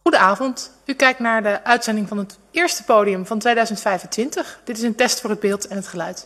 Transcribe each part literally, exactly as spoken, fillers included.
Goedenavond. U kijkt naar de uitzending van het eerste podium van tweeduizend vijfentwintig. Dit is een test voor het beeld en het geluid.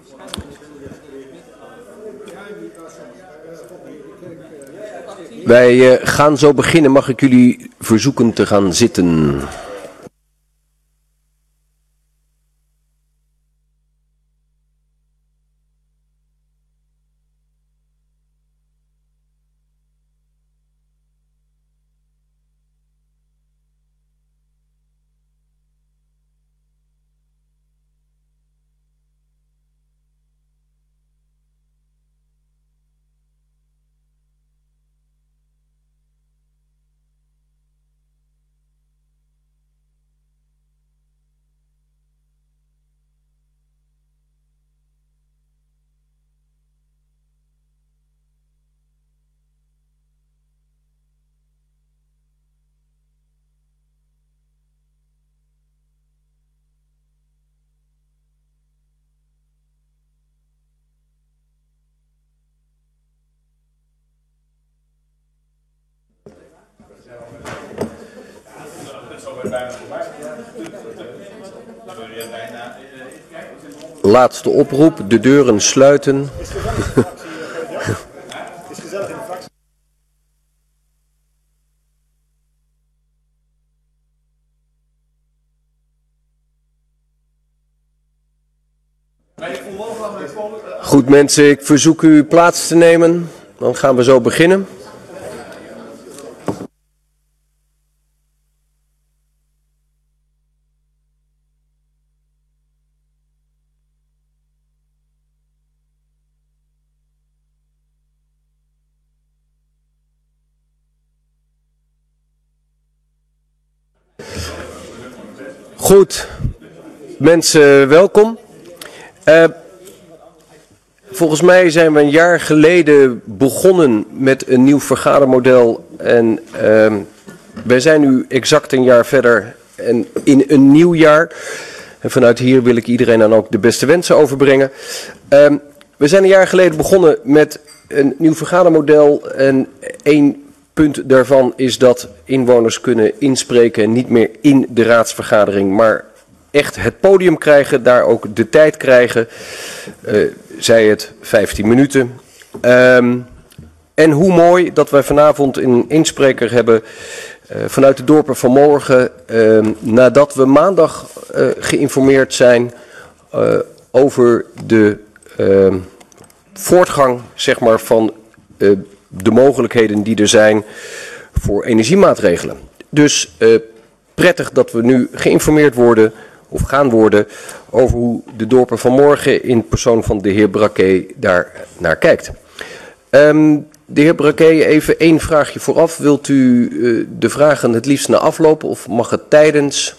Wij uh, gaan zo beginnen. Mag ik jullie verzoeken te gaan zitten? Laatste oproep, de deuren sluiten. Goed mensen, ik verzoek u plaats te nemen. Dan gaan we zo beginnen. Goed, mensen welkom. Uh, volgens mij zijn we een jaar geleden begonnen met een nieuw vergadermodel en uh, wij zijn nu exact een jaar verder en in een nieuw jaar. En vanuit hier wil ik iedereen dan ook de beste wensen overbrengen. Uh, we zijn een jaar geleden begonnen met een nieuw vergadermodel en één punt daarvan is dat inwoners kunnen inspreken, niet meer in de raadsvergadering, maar echt het podium krijgen, daar ook de tijd krijgen, uh, zij het vijftien minuten. Um, en hoe mooi dat wij vanavond een inspreker hebben uh, vanuit de dorpen van morgen, uh, nadat we maandag uh, geïnformeerd zijn uh, over de uh, voortgang, zeg maar, van uh, de mogelijkheden die er zijn voor energiemaatregelen. Dus uh, prettig dat we nu geïnformeerd worden of gaan worden over hoe de dorpen van morgen in persoon van de heer Braquet daar naar kijkt. Um, de heer Braquet, even één vraagje vooraf. Wilt u uh, de vragen het liefst na afloop of mag het tijdens?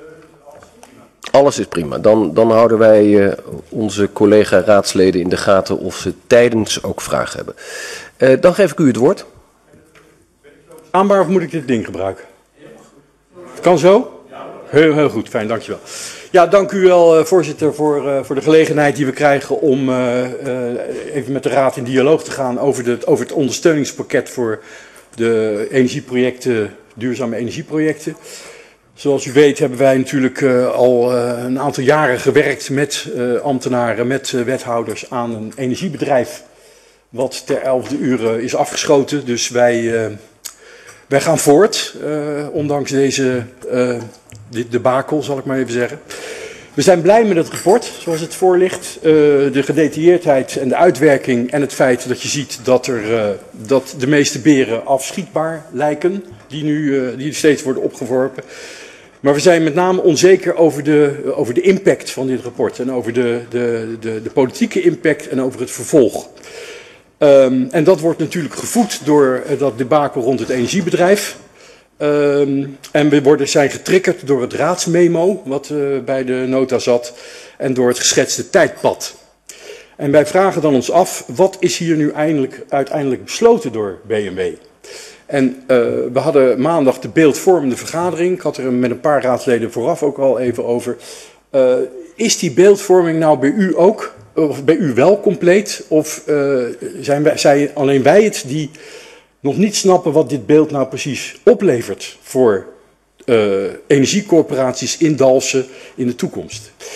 Alles is prima. Dan, dan houden wij uh, onze collega-raadsleden in de gaten of ze tijdens ook vragen hebben. Uh, dan geef ik u het woord. Aanbaar of moet ik dit ding gebruiken? Het kan zo? Heel, heel goed, fijn, dankjewel. Ja, dank u wel, uh, voorzitter, voor, uh, voor de gelegenheid die we krijgen om uh, uh, even met de Raad in dialoog te gaan over, de, over het ondersteuningspakket voor de energieprojecten, duurzame energieprojecten. Zoals u weet hebben wij natuurlijk uh, al uh, een aantal jaren gewerkt met uh, ambtenaren, met uh, wethouders aan een energiebedrijf wat ter elfde uur is afgeschoten. Dus wij, uh, wij gaan voort, uh, ondanks deze uh, dit debakel, zal ik maar even zeggen. We zijn blij met het rapport, zoals het voor ligt. Uh, de gedetailleerdheid en de uitwerking en het feit dat je ziet dat, er, uh, dat de meeste beren afschietbaar lijken, die nu uh, die steeds worden opgeworpen. Maar we zijn met name onzeker over de, over de impact van dit rapport en over de, de, de, de politieke impact en over het vervolg. Um, en dat wordt natuurlijk gevoed door uh, dat debakel rond het energiebedrijf. Um, en we worden, zijn getriggerd door het raadsmemo wat uh, bij de nota zat en door het geschetste tijdpad. En wij vragen dan ons af, wat is hier nu eindelijk, uiteindelijk besloten door B M W? En uh, we hadden maandag de beeldvormende vergadering. Ik had er met een paar raadsleden vooraf ook al even over. Uh, is die beeldvorming nou bij u ook, of bij u wel compleet? Of uh, zijn, wij, zijn alleen wij het die nog niet snappen wat dit beeld nou precies oplevert voor uh, energiecorporaties in Dalfsen in de toekomst?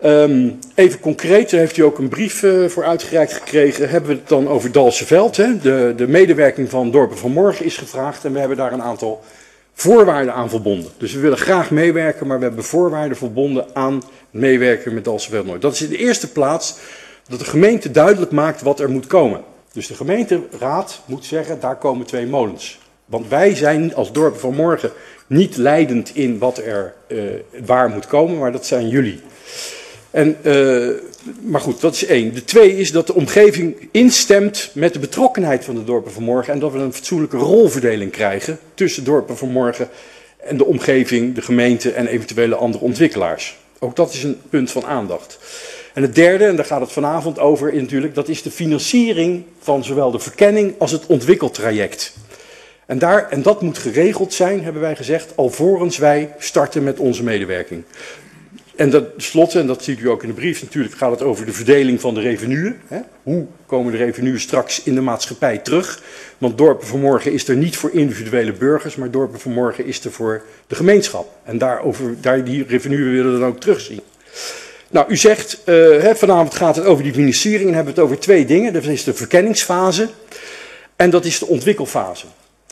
Um, even concreet, daar heeft u ook een brief uh, voor uitgereikt gekregen. Hebben we het dan over Dalseveld. Hè? De, de medewerking van Dorpen van Morgen is gevraagd en we hebben daar een aantal voorwaarden aan verbonden. Dus we willen graag meewerken, maar we hebben voorwaarden verbonden aan meewerken met Dalseveld Noord. Dat is in de eerste plaats dat de gemeente duidelijk maakt wat er moet komen. Dus de gemeenteraad moet zeggen, daar komen twee molens. Want wij zijn als Dorpen van Morgen niet leidend in wat er uh, waar moet komen, maar dat zijn jullie. En, uh, maar goed, dat is één. De twee is dat de omgeving instemt met de betrokkenheid van de Dorpen van Morgen en dat we een fatsoenlijke rolverdeling krijgen tussen Dorpen van Morgen en de omgeving, de gemeente en eventuele andere ontwikkelaars. Ook dat is een punt van aandacht. En het derde, en daar gaat het vanavond over natuurlijk, dat is de financiering van zowel de verkenning als het ontwikkeltraject. En, daar, en dat moet geregeld zijn, hebben wij gezegd, alvorens wij starten met onze medewerking. En dat slotte, en dat ziet u ook in de brief, natuurlijk gaat het over de verdeling van de revenuen. Hè? Hoe komen de revenuen straks in de maatschappij terug? Want Dorpen van Morgen is er niet voor individuele burgers, maar Dorpen van Morgen is er voor de gemeenschap. En daarover, daar die revenuen willen we dan ook terugzien. Nou, u zegt, uh, hè, vanavond gaat het over die financiering en hebben we het over twee dingen. Dat is de verkenningsfase en dat is de ontwikkelfase.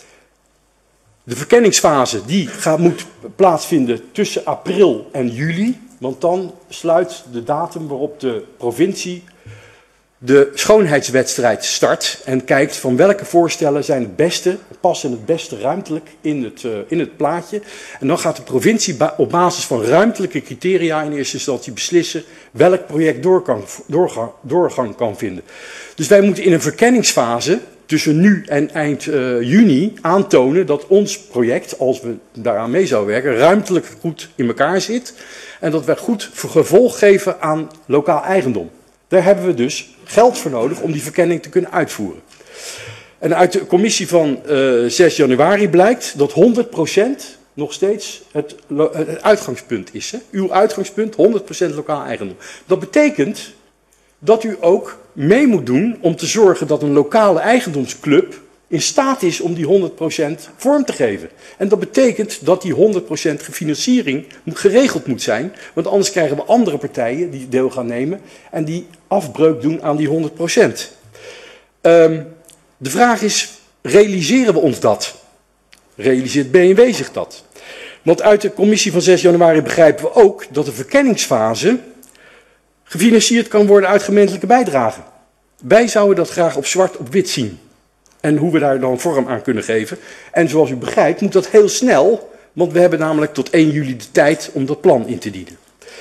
De verkenningsfase die gaat, moet plaatsvinden tussen april en juli. Want dan sluit de datum waarop de provincie de schoonheidswedstrijd start. En kijkt van welke voorstellen zijn het beste, passen het beste ruimtelijk in het, uh, in het plaatje. En dan gaat de provincie ba- op basis van ruimtelijke criteria in eerste instantie beslissen welk project doorgang, doorgang, doorgang kan vinden. Dus wij moeten in een verkenningsfase tussen nu en eind uh, juni aantonen dat ons project, als we daaraan mee zouden werken, ruimtelijk goed in elkaar zit. En dat we goed gevolg geven aan lokaal eigendom. Daar hebben we dus geld voor nodig om die verkenning te kunnen uitvoeren. En uit de commissie van uh, zes januari blijkt dat honderd procent nog steeds het, het uitgangspunt is. Hè? Uw uitgangspunt, honderd procent lokaal eigendom. Dat betekent dat u ook mee moet doen om te zorgen dat een lokale eigendomsclub in staat is om die honderd procent vorm te geven. En dat betekent dat die honderd procent financiering geregeld moet zijn, want anders krijgen we andere partijen die deel gaan nemen en die afbreuk doen aan die honderd procent. Um, de vraag is, realiseren we ons dat? Realiseert B N W zich dat? Want uit de commissie van zes januari begrijpen we ook dat de verkenningsfase gefinancierd kan worden uit gemeentelijke bijdragen. Wij zouden dat graag op zwart op wit zien. En hoe we daar dan vorm aan kunnen geven. En zoals u begrijpt moet dat heel snel, want we hebben namelijk tot één juli de tijd om dat plan in te dienen.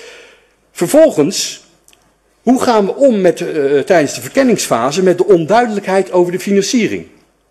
Vervolgens, hoe gaan we om met, uh, tijdens de verkenningsfase met de onduidelijkheid over de financiering?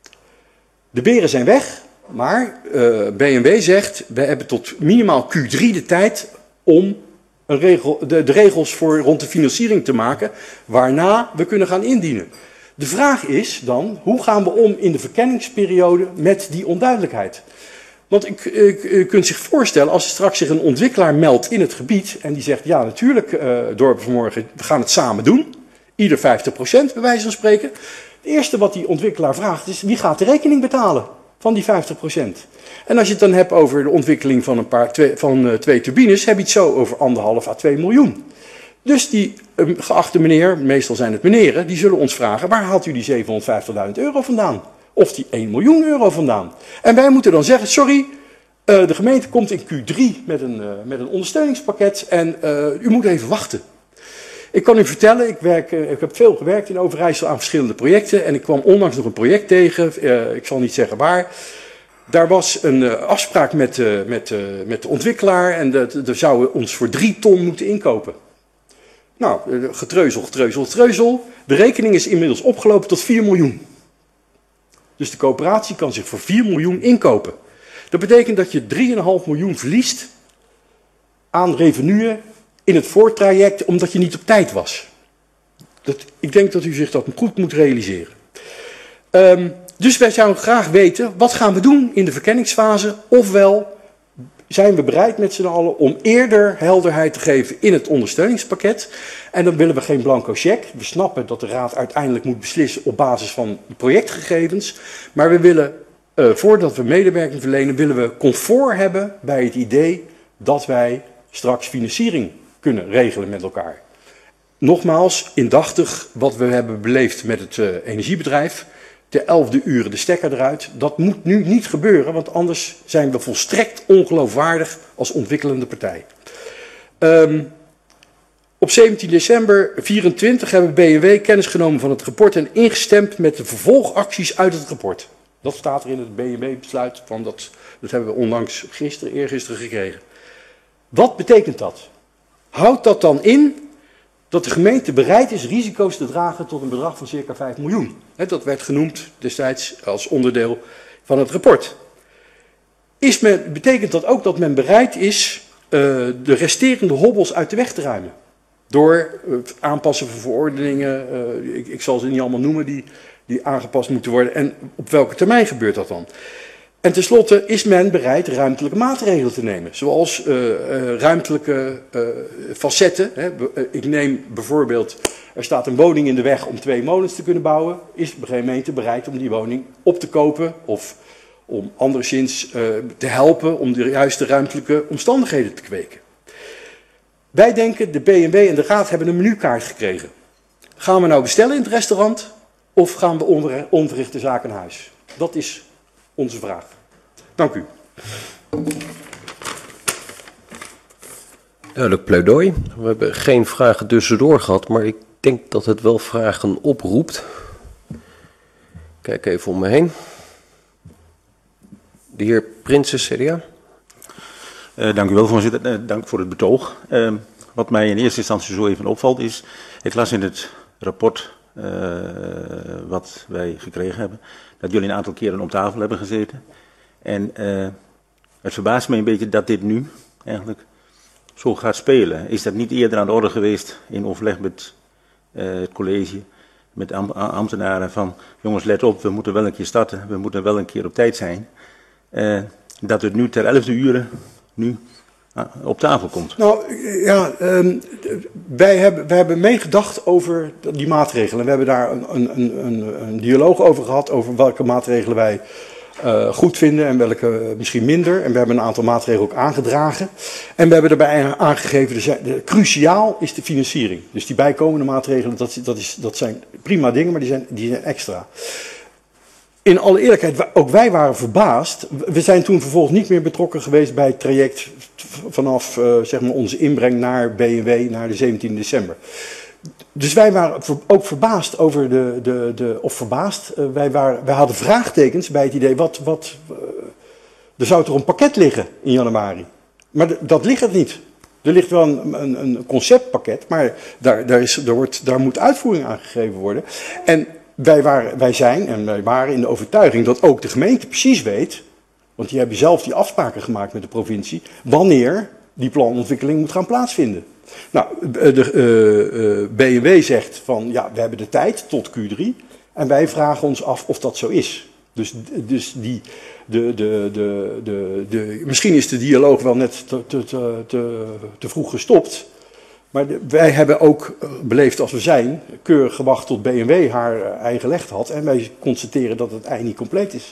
De beren zijn weg, maar uh, B N W zegt, we hebben tot minimaal Q drie de tijd om een regel, de, de regels voor rond de financiering te maken, waarna we kunnen gaan indienen. De vraag is dan, hoe gaan we om in de verkenningsperiode met die onduidelijkheid? Want u, u, u kunt zich voorstellen, als er straks zich een ontwikkelaar meldt in het gebied en die zegt, ja natuurlijk, uh, Dorpen van Morgen, we gaan het samen doen. Ieder vijftig procent, bij wijze van spreken. Het eerste wat die ontwikkelaar vraagt is, wie gaat de rekening betalen van die vijftig procent? En als je het dan hebt over de ontwikkeling van, een paar, twee, van uh, twee turbines, heb je het zo over anderhalf à twee miljoen. Dus die uh, geachte meneer, meestal zijn het meneren, die zullen ons vragen, waar haalt u die zevenhonderdvijftigduizend euro vandaan? Of die één miljoen euro vandaan? En wij moeten dan zeggen, sorry, uh, de gemeente komt in Q drie met een, uh, met een ondersteuningspakket en uh, u moet even wachten. Ik kan u vertellen, ik, werk, uh, ik heb veel gewerkt in Overijssel aan verschillende projecten en ik kwam onlangs nog een project tegen, uh, ik zal niet zeggen waar. Daar was een uh, afspraak met, uh, met, uh, met de ontwikkelaar en er zouden ons voor drie ton moeten inkopen. Nou, getreuzel, getreuzel, getreuzel. De rekening is inmiddels opgelopen tot vier miljoen. Dus de coöperatie kan zich voor vier miljoen inkopen. Dat betekent dat je drie komma vijf miljoen verliest aan revenuen in het voortraject omdat je niet op tijd was. Dat, ik denk dat u zich dat goed moet realiseren. Um, dus wij zouden graag weten, wat gaan we doen in de verkenningsfase? Ofwel zijn we bereid met z'n allen om eerder helderheid te geven in het ondersteuningspakket. En dan willen we geen blanco cheque. We snappen dat de raad uiteindelijk moet beslissen op basis van de projectgegevens. Maar we willen, uh, voordat we medewerking verlenen, willen we comfort hebben bij het idee dat wij straks financiering kunnen regelen met elkaar. Nogmaals, indachtig wat we hebben beleefd met het uh, energiebedrijf. De elfde uren de stekker eruit. Dat moet nu niet gebeuren, want anders zijn we volstrekt ongeloofwaardig als ontwikkelende partij. Um, op zeventien december vierentwintig hebben B M W kennis genomen van het rapport en ingestemd met de vervolgacties uit het rapport. Dat staat er in het B M W-besluit, van dat, dat hebben we onlangs gisteren, eergisteren gekregen. Wat betekent dat? Houdt dat dan in dat de gemeente bereid is risico's te dragen tot een bedrag van circa vijf miljoen? He, dat werd genoemd destijds als onderdeel van het rapport. Is men, betekent dat ook dat men bereid is uh, de resterende hobbels uit de weg te ruimen? Door het aanpassen van verordeningen, uh, ik, ik zal ze niet allemaal noemen, die, die aangepast moeten worden. En op welke termijn gebeurt dat dan? En tenslotte is men bereid ruimtelijke maatregelen te nemen. Zoals uh, uh, ruimtelijke uh, facetten. Hè. Ik neem bijvoorbeeld, er staat een woning in de weg om twee molens te kunnen bouwen. Is de gemeente bereid om die woning op te kopen of om anderszins uh, te helpen om de juiste ruimtelijke omstandigheden te kweken. Wij denken, de B M W en de Raad hebben een menukaart gekregen. Gaan we nou bestellen in het restaurant of gaan we onverrichte zaken naar huis? Dat is onze vraag. Dank u. Duidelijk pleidooi. We hebben geen vragen tussendoor gehad, maar ik denk dat het wel vragen oproept. Kijk even om me heen. De heer Prinsen, C D A. Uh, dank u wel, voorzitter. Uh, dank voor het betoog. Uh, wat mij in eerste instantie zo even opvalt is, ik las in het rapport uh, wat wij gekregen hebben, dat jullie een aantal keren op tafel hebben gezeten. En uh, het verbaast me een beetje dat dit nu eigenlijk zo gaat spelen. Is dat niet eerder aan de orde geweest in overleg met uh, het college, met am ambtenaren van, jongens let op, we moeten wel een keer starten, we moeten wel een keer op tijd zijn. Uh, dat het nu ter elfde uren nu op tafel komt. Nou ja, um, wij, hebben, wij hebben meegedacht over die maatregelen. We hebben daar een, een, een, een dialoog over gehad, over welke maatregelen wij uh, goed vinden en welke misschien minder. En we hebben een aantal maatregelen ook aangedragen. En we hebben daarbij aangegeven, de, de, cruciaal is de financiering. Dus die bijkomende maatregelen, dat, dat, is, dat zijn prima dingen, maar die zijn, die zijn extra. In alle eerlijkheid, ook wij waren verbaasd. We zijn toen vervolgens niet meer betrokken geweest bij het traject vanaf uh, zeg maar onze inbreng naar B M W, naar de zeventiende december. Dus wij waren ook verbaasd over de, de, de of verbaasd, uh, wij, waren, wij hadden vraagtekens bij het idee, wat, wat, uh, er zou toch een pakket liggen in januari. Maar dat ligt het niet. Er ligt wel een, een, een conceptpakket, maar daar, daar, is, daar, wordt, daar moet uitvoering aan gegeven worden. En Wij, waren, wij zijn en wij waren in de overtuiging dat ook de gemeente precies weet, want die hebben zelf die afspraken gemaakt met de provincie, wanneer die planontwikkeling moet gaan plaatsvinden. Nou, de uh, uh, B M W zegt van ja, we hebben de tijd tot Q drie en wij vragen ons af of dat zo is. Dus, dus die, de, de, de, de, de, misschien is de dialoog wel net te, te, te, te vroeg gestopt. Maar de, wij hebben ook, beleefd als we zijn, keurig gewacht tot B M W haar ei gelegd had. En wij constateren dat het ei niet compleet is.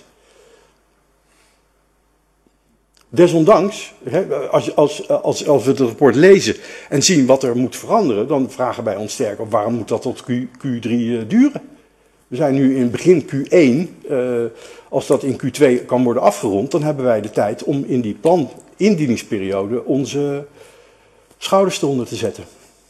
Desondanks, als, als, als, als we het rapport lezen en zien wat er moet veranderen, dan vragen wij ons sterk op waarom moet dat tot Q, Q3 uh, duren. We zijn nu in begin Q één, uh, als dat in Q twee kan worden afgerond, dan hebben wij de tijd om in die plan-indieningsperiode onze schouders eronder te zetten.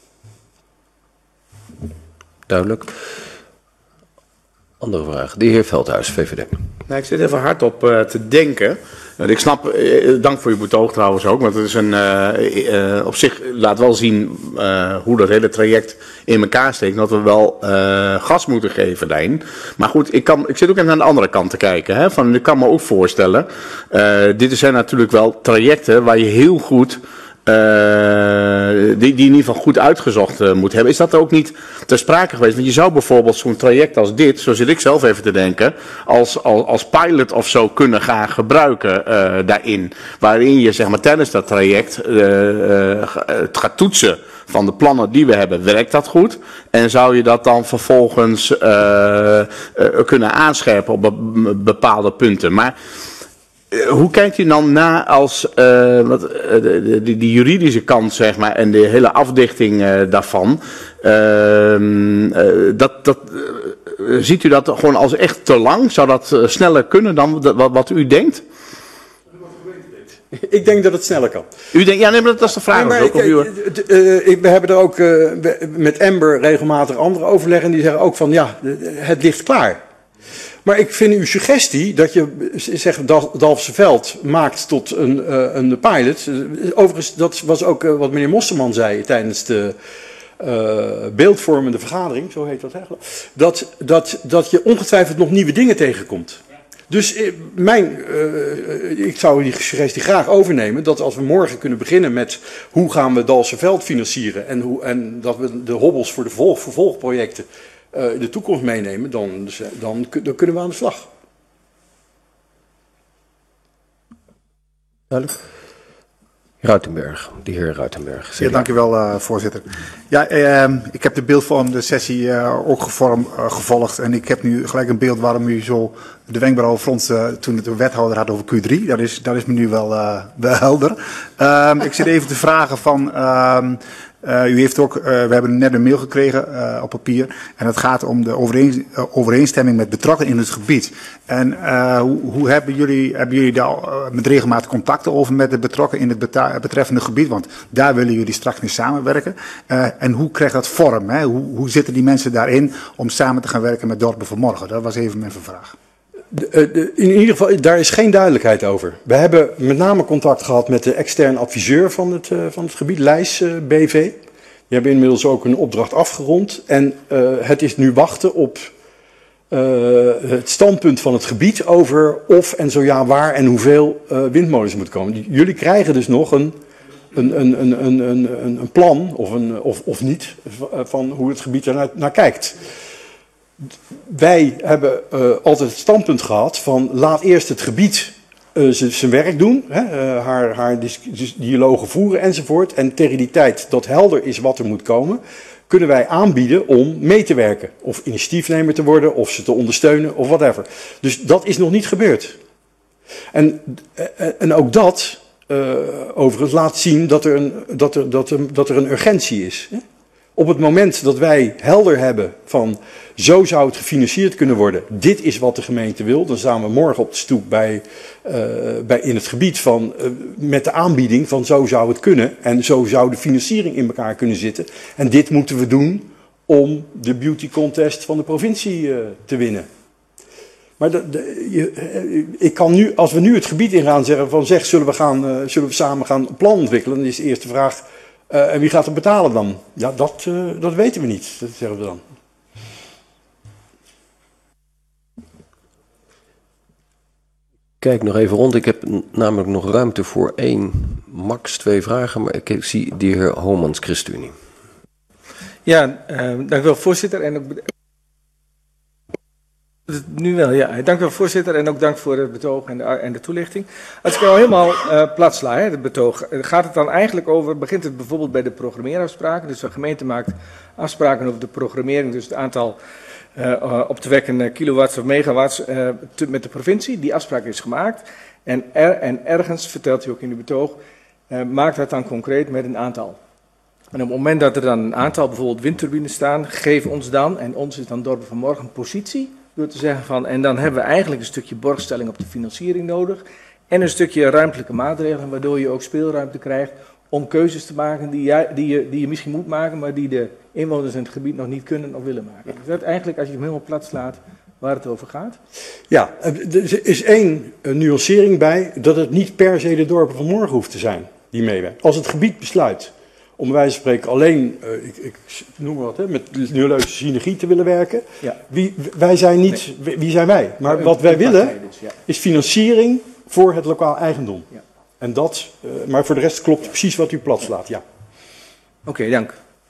Duidelijk. Andere vraag. De heer Veldhuis, V V D. Nou, ik zit even hardop uh, te denken. Uh, ik snap, uh, dank voor je betoog trouwens ook, want het is een, uh, uh, op zich laat wel zien uh, hoe dat hele traject in elkaar steekt, dat we wel uh, gas moeten geven daarin. Maar goed, ik, kan, ik zit ook even aan de andere kant te kijken. Hè, van, ik kan me ook voorstellen, uh, dit zijn natuurlijk wel trajecten waar je heel goed Uh, die, die in ieder geval goed uitgezocht uh, moet hebben. Is dat ook niet ter sprake geweest? Want je zou bijvoorbeeld zo'n traject als dit, zo zit ik zelf even te denken, als, als, als pilot of zo kunnen gaan gebruiken uh, daarin. Waarin je zeg maar tijdens dat traject uh, uh, het gaat toetsen van de plannen die we hebben. Werkt dat goed? En zou je dat dan vervolgens uh, uh, kunnen aanscherpen op be bepaalde punten? Maar Hoe kijkt u dan na als uh, wat, uh, de, de, die juridische kant, zeg maar, en de hele afdichting uh, daarvan? Uh, uh, dat, dat, uh, ziet u dat gewoon als echt te lang? Zou dat uh, sneller kunnen dan wat, wat u denkt? Ik denk dat het sneller kan. U denkt, ja, nee, maar dat is de vraag. Nee, maar ook, ik, u... uh, ik, we hebben er ook uh, met Amber regelmatig andere overleggen. En die zeggen ook van, ja, het ligt klaar. Maar ik vind uw suggestie dat je zegt Dalfse Veld maakt tot een, uh, een pilot. Overigens, dat was ook uh, wat meneer Mosterman zei tijdens de uh, beeldvormende vergadering, zo heet dat eigenlijk. Dat, dat, dat je ongetwijfeld nog nieuwe dingen tegenkomt. Dus mijn, uh, ik zou die suggestie graag overnemen dat als we morgen kunnen beginnen met hoe gaan we Dalfse Veld financieren en, hoe, en dat we de hobbels voor de vervolg, vervolgprojecten uh, in de toekomst meenemen, dan, dan, dan kunnen we aan de slag. Duidelijk. Ruitenberg, de heer Ruitenberg. Ja, dank u wel, uh, voorzitter. Ja, uh, ik heb de beeldvormende sessie uh, ook gevorm, uh, gevolgd en ik heb nu gelijk een beeld waarom u zo de wenkbrauwen fronste uh, toen het de wethouder had over Q drie. Dat is, dat is me nu wel, uh, wel helder. Uh, ik zit even te vragen van... Uh, Uh, u heeft ook, uh, we hebben net een mail gekregen uh, op papier en het gaat om de overeen, uh, overeenstemming met betrokkenen in het gebied. En uh, hoe, hoe hebben jullie, hebben jullie daar uh, met regelmatig contacten over met de betrokkenen in het betreffende gebied? Want daar willen jullie straks mee samenwerken. Uh, en hoe krijgt dat vorm? Hè? Hoe, hoe zitten die mensen daarin om samen te gaan werken met Dorpen van Morgen? Dat was even mijn vraag. De, de, in ieder geval, daar is geen duidelijkheid over. We hebben met name contact gehad met de extern adviseur van het, uh, van het gebied, Lijs uh, B V. Die hebben inmiddels ook een opdracht afgerond. En uh, het is nu wachten op uh, het standpunt van het gebied over of en zo ja waar en hoeveel uh, windmolens moeten komen. Jullie krijgen dus nog een, een, een, een, een, een, een plan, of, een, of, of niet, van hoe het gebied er naar, naar kijkt. Wij hebben uh, altijd het standpunt gehad van laat eerst het gebied uh, zijn werk doen, hè, uh, haar, haar dialogen voeren enzovoort. En tegen die tijd dat helder is wat er moet komen, kunnen wij aanbieden om mee te werken. Of initiatiefnemer te worden, of ze te ondersteunen, of whatever. Dus dat is nog niet gebeurd. En, en ook dat uh, overigens laat zien dat er, een, dat, er, dat, er, dat er een urgentie is. Hè? Op het moment dat wij helder hebben van zo zou het gefinancierd kunnen worden, dit is wat de gemeente wil, dan staan we morgen op de stoep bij, uh, bij in het gebied van, uh, met de aanbieding van zo zou het kunnen en zo zou de financiering in elkaar kunnen zitten. En dit moeten we doen om de beauty contest van de provincie uh, te winnen. Maar de, de, je, ik kan nu, als we nu het gebied ingaan zeggen van zeg, zullen we, gaan, uh, zullen we samen gaan een plan ontwikkelen, dan is de eerste vraag, uh, en wie gaat het betalen dan? Ja, dat, uh, dat weten we niet, dat zeggen we dan. Kijk nog even rond. Ik heb namelijk nog ruimte voor één, max twee vragen. Maar ik zie de heer Homans, ChristenUnie. Ja, uh, dank u wel, voorzitter. En ook... Nu wel, ja. Dank u wel, voorzitter. En ook dank voor het betoog en de, en de toelichting. Als ik al helemaal uh, plat sla, hè, het betoog, gaat het dan eigenlijk over, begint het bijvoorbeeld bij de programmeerafspraken. Dus de gemeente maakt afspraken over de programmering, dus het aantal Uh, uh, op te wekken uh, kilowatts of megawatts uh, te, met de provincie. Die afspraak is gemaakt. En, er, en ergens, vertelt u ook in uw betoog, uh, maakt dat dan concreet met een aantal. En op het moment dat er dan een aantal bijvoorbeeld windturbines staan, geef ons dan, en ons is dan Dorpen van Morgen, positie. Door te zeggen van, en dan hebben we eigenlijk een stukje borgstelling op de financiering nodig. En een stukje ruimtelijke maatregelen, waardoor je ook speelruimte krijgt om keuzes te maken die je, die, je, die je misschien moet maken, maar die de inwoners in het gebied nog niet kunnen of willen maken. Dus dat eigenlijk, als je hem helemaal plat slaat, waar het over gaat? Ja, er is één nuancering bij, dat het niet per se de Dorpen van Morgen hoeft te zijn die meewerken. Als het gebied besluit om bij wijze van spreken alleen, uh, ik, ik noem maar wat, hè, met neurologische synergie te willen werken. Ja. Wie, wij zijn niet, nee. Wie zijn wij? Maar wat wij willen dus, ja. is financiering voor het lokaal eigendom. Ja. En dat, uh, maar voor de rest klopt precies wat u plat slaat, ja. Oké, okay, dank.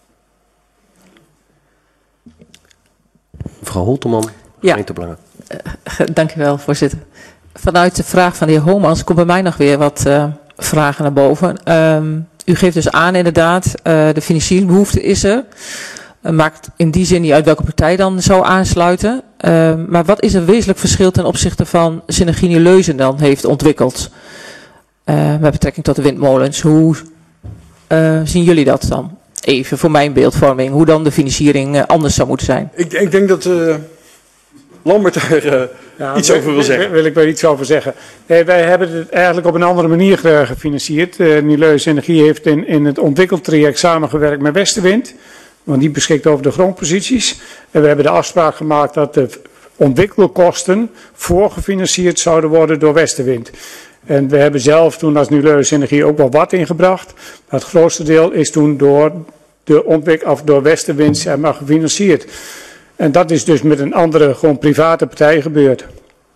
Mevrouw Holteman, gemeentebelangen. Ja, uh, dank u wel, voorzitter. Vanuit de vraag van de heer Homans komt bij mij nog weer wat uh, vragen naar boven. Um, u geeft dus aan inderdaad, uh, de financieringsbehoefte is er. Uh, maakt in die zin niet uit welke partij dan zou aansluiten. Uh, maar wat is een wezenlijk verschil ten opzichte van Synergie Nieuw-Leuzen dan heeft ontwikkeld? Uh, met betrekking tot de windmolens. Hoe uh, zien jullie dat dan? Even voor mijn beeldvorming. Hoe dan de financiering uh, anders zou moeten zijn? Ik, ik denk dat uh, Lambert daar uh, ja, iets over wil zeggen. Daar wil ik wel iets over zeggen. Nee, wij hebben het eigenlijk op een andere manier gefinancierd. Uh, Nieuw-Leuzen Energie heeft in, in het ontwikkeltraject samengewerkt met Westerwind. Want die beschikt over de grondposities. En we hebben de afspraak gemaakt dat de ontwikkelkosten voorgefinancierd zouden worden door Westerwind. En we hebben zelf toen als Nieuw-Leuzen Energie ook wel wat ingebracht. Maar het grootste deel is toen door, de ontwik- of door Westerwind zeg maar, gefinancierd. En dat is dus met een andere, gewoon private partij gebeurd.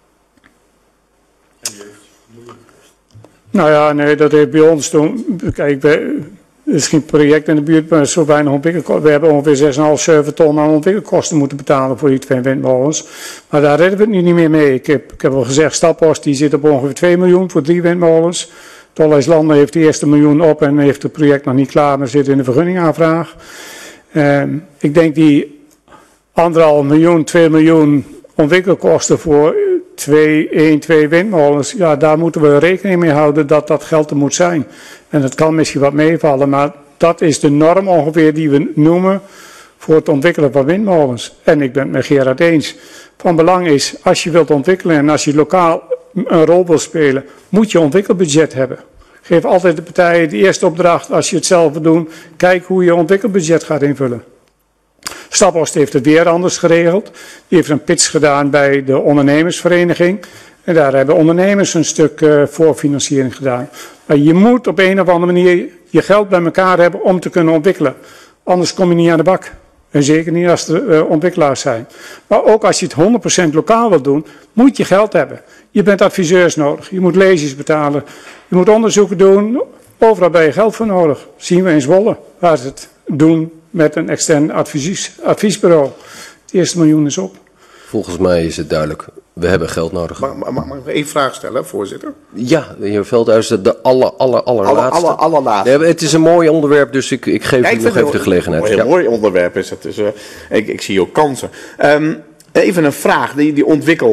Nou ja, nee, dat heeft bij ons toen. Kijk, we, er is geen project in de buurt, maar zo weinig ontwikkelkosten. We hebben ongeveer zes komma vijf, zeven ton aan ontwikkelkosten moeten betalen voor die twee windmolens. Maar daar redden we het nu niet meer mee. Ik heb, ik heb al gezegd, Staphorst die zit op ongeveer twee miljoen voor drie windmolens. Tolhuis Landen heeft de eerste miljoen op en heeft het project nog niet klaar, maar zit in de vergunningaanvraag. Uh, ik denk die anderhalf miljoen, twee miljoen ontwikkelkosten voor twee, één, twee windmolens. Ja, daar moeten we rekening mee houden dat dat geld er moet zijn. En dat kan misschien wat meevallen, maar dat is de norm ongeveer die we noemen voor het ontwikkelen van windmolens. En ik ben het met Gerard eens. Van belang is, als je wilt ontwikkelen en als je lokaal een rol wil spelen, moet je ontwikkelbudget hebben. Geef altijd de partijen de eerste opdracht, als je het zelf wil doen, kijk hoe je ontwikkelbudget gaat invullen. Staphorst heeft het weer anders geregeld. Die heeft een pitch gedaan bij de ondernemersvereniging. En daar hebben ondernemers een stuk uh, voorfinanciering gedaan. Maar je moet op een of andere manier je geld bij elkaar hebben om te kunnen ontwikkelen. Anders kom je niet aan de bak. En zeker niet als er uh, ontwikkelaars zijn. Maar ook als je het honderd procent lokaal wilt doen, moet je geld hebben. Je bent adviseurs nodig. Je moet lezers betalen. Je moet onderzoeken doen. Overal ben je geld voor nodig. Zien we in Zwolle, waar ze het doen met een extern advies, adviesbureau. Het eerste miljoen is op. Volgens mij is het duidelijk. We hebben geld nodig. Mag, mag, mag ik één vraag stellen, voorzitter? Ja, de heer Veldhuis, de aller, aller, allerlaatste. Aller, aller, allerlaatste. Nee, het is een mooi onderwerp, dus ik, ik geef ja, u nog even de gelegenheid. Een heel ja. mooi onderwerp is het. Dus, uh, ik, ik zie ook kansen. Um, even een vraag. Die, die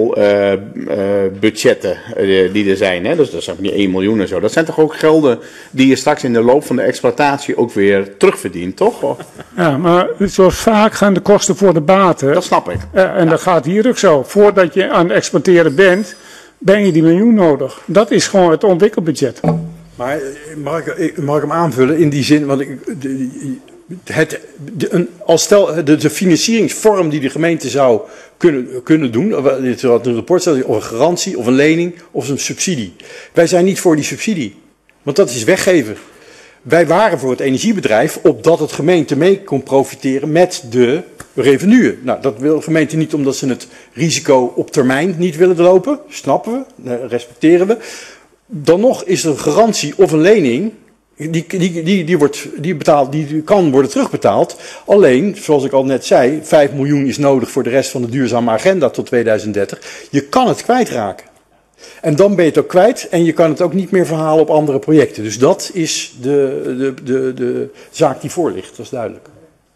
ontwikkelbudgetten uh, uh, die er zijn, hè? Dus dat zijn niet één miljoen en zo. Dat zijn toch ook gelden die je straks in de loop van de exploitatie ook weer terugverdient, toch? Ja, maar zoals vaak gaan de kosten voor de baten. Dat snap ik. Uh, en ja. Dat gaat hier ook zo. Voordat je aan het exporteren bent, ben je die miljoen nodig. Dat is gewoon het ontwikkelbudget. Maar mag ik, mag ik hem aanvullen in die zin, want ik, de, het, de, een, als stel, de, de financieringsvorm die de gemeente zou kunnen, kunnen doen, het een rapport, of een garantie, of een lening, of een subsidie. Wij zijn niet voor die subsidie, want dat is weggeven. Wij waren voor het energiebedrijf, opdat het gemeente mee kon profiteren met de revenuen. Nou, dat wil de gemeente niet omdat ze het risico op termijn niet willen lopen, snappen we, respecteren we. Dan nog is er een garantie of een lening, die, die, die, die, wordt, die, betaald, die kan worden terugbetaald. Alleen, zoals ik al net zei, vijf miljoen is nodig voor de rest van de duurzame agenda tot tweeduizend dertig. Je kan het kwijtraken. En dan ben je het ook kwijt en je kan het ook niet meer verhalen op andere projecten. Dus dat is de, de, de, de zaak die voor ligt, dat is duidelijk.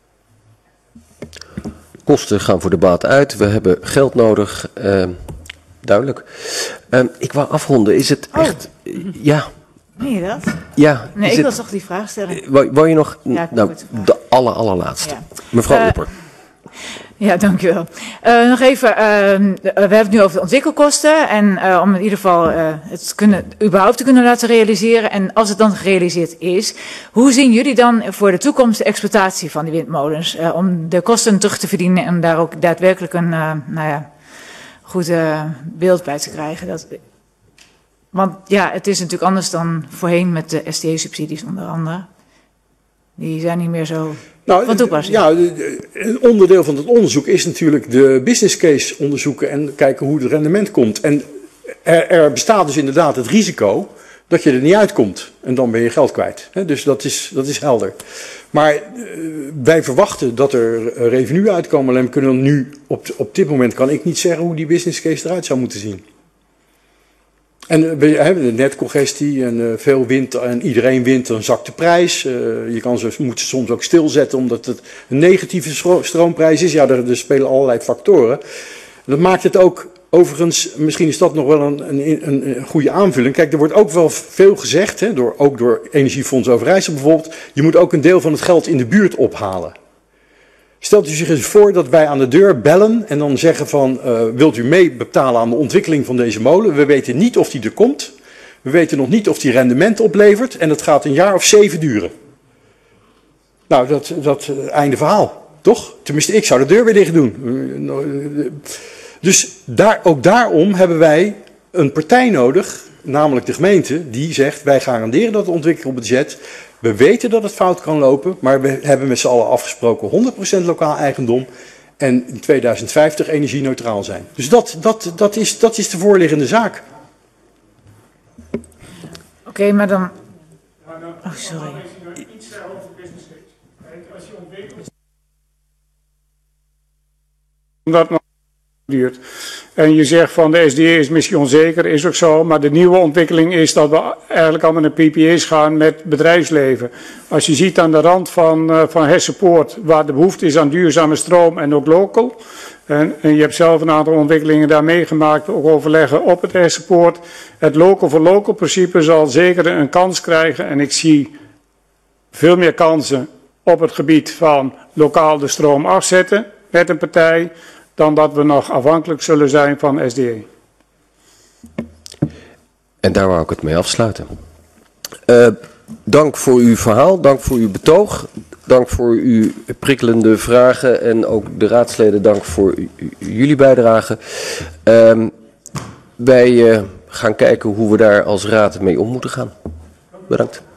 Kosten gaan voor de baat uit, we hebben geld nodig, uh, duidelijk. Uh, ik wou afronden, is het oh. echt... Ja. Meen je dat? Ja. Nee, ik het, wil toch die vraag stellen. Wou, wou je nog... Ja, nou, de aller, allerlaatste. Ja. Mevrouw uh, Opper. Ja, dankjewel. Uh, nog even, uh, we hebben het nu over de ontwikkelkosten en uh, om in ieder geval uh, het kunnen, überhaupt te kunnen laten realiseren. En als het dan gerealiseerd is, hoe zien jullie dan voor de toekomst de exploitatie van die windmolens? Uh, om de kosten terug te verdienen en daar ook daadwerkelijk een uh, nou ja, goed uh, beeld bij te krijgen. Dat, want ja, het is natuurlijk anders dan voorheen met de S T E-subsidies onder andere. Die zijn niet meer zo... Nou, ja, een onderdeel van het onderzoek is natuurlijk de business case onderzoeken en kijken hoe het rendement komt. En er, er bestaat dus inderdaad het risico dat je er niet uitkomt en dan ben je geld kwijt. Dus dat is, dat is helder. Maar uh, wij verwachten dat er revenue uitkomen. En we kunnen nu, op, op dit moment kan ik niet zeggen hoe die business case eruit zou moeten zien. En we hebben de netcongestie en uh, veel wind en iedereen wint, dan zakt de prijs. Uh, je kan ze, moet ze soms ook stilzetten omdat het een negatieve stro stroomprijs is. Ja, er, er spelen allerlei factoren. Dat maakt het ook, overigens, misschien is dat nog wel een, een, een, een goede aanvulling. Kijk, er wordt ook wel veel gezegd, hè, door, ook door Energiefonds Overijssel bijvoorbeeld. Je moet ook een deel van het geld in de buurt ophalen. Stelt u zich eens voor dat wij aan de deur bellen en dan zeggen van, uh, wilt u mee betalen aan de ontwikkeling van deze molen? We weten niet of die er komt. We weten nog niet of die rendement oplevert en dat gaat een jaar of zeven duren. Nou, dat, dat uh, einde verhaal, toch? Tenminste, ik zou de deur weer dicht doen. Uh, dus daar, ook daarom hebben wij een partij nodig, namelijk de gemeente, die zegt, wij garanderen dat het ontwikkelbudget. We weten dat het fout kan lopen, maar we hebben met z'n allen afgesproken honderd procent lokaal eigendom en in tweeduizend vijftig energie-neutraal zijn. Dus dat, dat, dat, is, dat is de voorliggende zaak. Oké, okay, maar dan... Oh, sorry. Omdat nog duurt. En je zegt van de S D E is misschien onzeker, is ook zo, maar de nieuwe ontwikkeling is dat we eigenlijk allemaal naar P P A's gaan met bedrijfsleven. Als je ziet aan de rand van, uh, van Hessenpoort, waar de behoefte is aan duurzame stroom en ook local. En, en je hebt zelf een aantal ontwikkelingen daar meegemaakt, ook overleggen op het Hessenpoort. Het local voor local principe zal zeker een kans krijgen en ik zie veel meer kansen op het gebied van lokaal de stroom afzetten met een partij, dan dat we nog afhankelijk zullen zijn van S D E. En daar wou ik het mee afsluiten. Uh, dank voor uw verhaal, dank voor uw betoog, dank voor uw prikkelende vragen en ook de raadsleden dank voor u, u, jullie bijdrage. Uh, wij uh, gaan kijken hoe we daar als raad mee om moeten gaan. Bedankt.